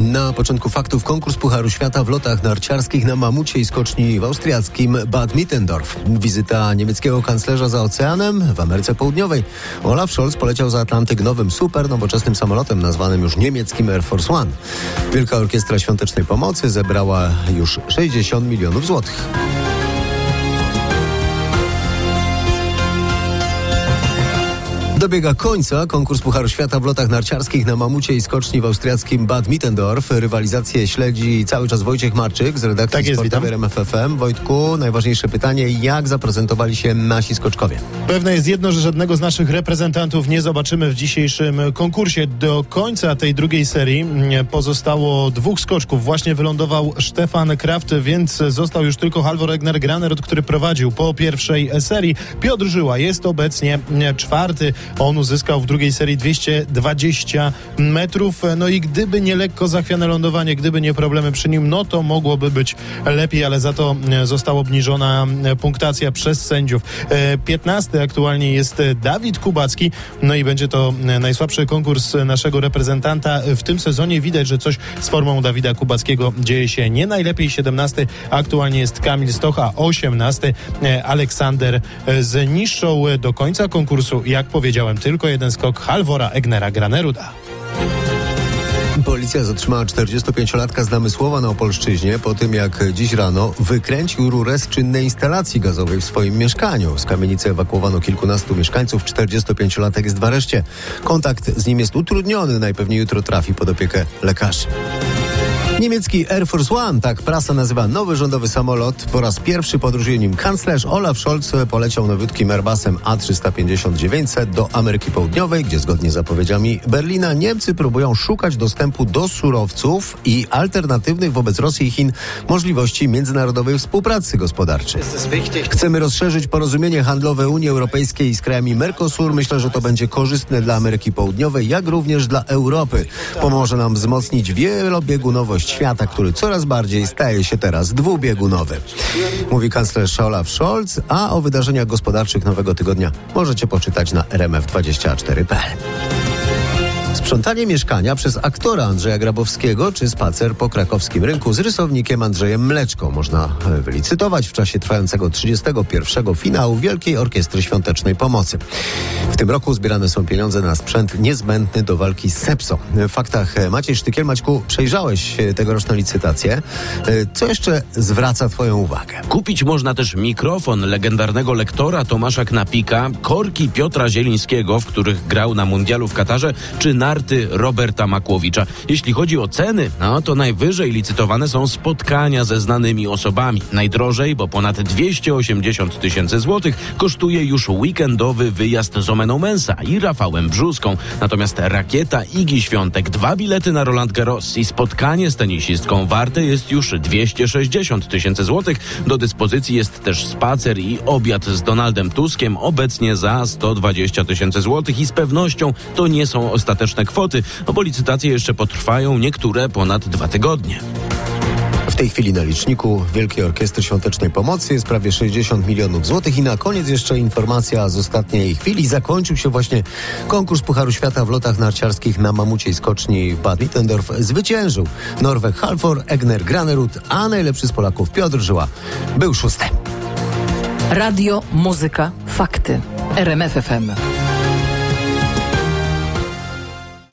Na początku faktów konkurs Pucharu Świata w lotach narciarskich na mamucie i skoczni w austriackim Bad Mittendorf. Wizyta niemieckiego kanclerza za oceanem w Ameryce Południowej. Olaf Scholz poleciał za Atlantyk nowym super nowoczesnym samolotem nazwanym już niemieckim Air Force One. Wielka Orkiestra Świątecznej Pomocy zebrała już 60 milionów złotych. Dobiega końca konkurs Pucharu Świata w lotach narciarskich na mamucie i skoczni w austriackim Bad Mittendorf. Rywalizację śledzi cały czas Wojciech Marczyk z redakcji sportowej RMF FM. Wojtku, najważniejsze pytanie, jak zaprezentowali się nasi skoczkowie? Pewne jest jedno, że żadnego z naszych reprezentantów nie zobaczymy w dzisiejszym konkursie. Do końca tej drugiej serii pozostało 2 skoczków. Właśnie wylądował Stefan Kraft, więc został już tylko Halvor Egner Granerud, który prowadził po pierwszej serii. Piotr Żyła jest obecnie 4. On uzyskał w drugiej serii 220 metrów. No i gdyby nie lekko zachwiane lądowanie, gdyby nie problemy przy nim, no to mogłoby być lepiej, ale za to została obniżona punktacja przez sędziów. 15 aktualnie jest Dawid Kubacki. No i będzie to najsłabszy konkurs naszego reprezentanta w tym sezonie. Widać, że coś z formą Dawida Kubackiego dzieje się nie najlepiej. 17 aktualnie jest Kamil Stoch, a 18 Aleksander z niższą. Do końca konkursu, jak powiedziałem, tylko jeden skok Halvora Egnera Graneruda. Policja zatrzymała 45-latka z Namysłowa na Opolszczyźnie po tym, jak dziś rano wykręcił rurę z czynnej instalacji gazowej w swoim mieszkaniu. Z kamienicy ewakuowano kilkunastu mieszkańców. 45-latek jest w areszcie. Kontakt z nim jest utrudniony. Najpewniej jutro trafi pod opiekę lekarzy. Niemiecki Air Force One, tak prasa nazywa nowy rządowy samolot. Po raz pierwszy podróżuje nim kanclerz. Olaf Scholz poleciał nowiutkim Airbusem A350-900 do Ameryki Południowej, gdzie zgodnie z zapowiedziami Berlina Niemcy próbują szukać dostępu do surowców i alternatywnych wobec Rosji i Chin możliwości międzynarodowej współpracy gospodarczej. Chcemy rozszerzyć porozumienie handlowe Unii Europejskiej z krajami Mercosur. Myślę, że to będzie korzystne dla Ameryki Południowej, jak również dla Europy. Pomoże nam wzmocnić wielobiegunowość świata, który coraz bardziej staje się teraz dwubiegunowy. Mówi kanclerz Olaf Scholz, a o wydarzeniach gospodarczych nowego tygodnia możecie poczytać na rmf24.pl. Sprzątanie mieszkania przez aktora Andrzeja Grabowskiego czy spacer po krakowskim rynku z rysownikiem Andrzejem Mleczką można wylicytować w czasie trwającego 31. finału Wielkiej Orkiestry Świątecznej Pomocy. W tym roku zbierane są pieniądze na sprzęt niezbędny do walki z sepsą. W faktach Maciej Sztykiel. Maćku, przejrzałeś tegoroczną licytację. Co jeszcze zwraca twoją uwagę? Kupić można też mikrofon legendarnego lektora Tomasza Knapika, korki Piotra Zielińskiego, w których grał na mundialu w Katarze, czy narty Roberta Makłowicza. Jeśli chodzi o ceny, no to najwyżej licytowane są spotkania ze znanymi osobami. Najdrożej, bo ponad 280 000 złotych, kosztuje już weekendowy wyjazd z Omeną Mensa i Rafałem Brzuską. Natomiast rakieta Igi Świątek, 2 bilety na Roland Garros i spotkanie z tenisistką warte jest już 260 000 złotych. Do dyspozycji jest też spacer i obiad z Donaldem Tuskiem, obecnie za 120 000 złotych i z pewnością to nie są ostateczne kwoty, bo licytacje jeszcze potrwają, niektóre ponad 2 tygodnie. W tej chwili na liczniku Wielkiej Orkiestry Świątecznej Pomocy jest prawie 60 milionów złotych i na koniec jeszcze informacja z ostatniej chwili. Zakończył się właśnie konkurs Pucharu Świata w lotach narciarskich na mamuciej skoczni w Bad Mittendorf. Zwyciężył Norweg Halvor Egner Granerud, a najlepszy z Polaków Piotr Żyła był 6. Radio, muzyka, fakty. RMF FM.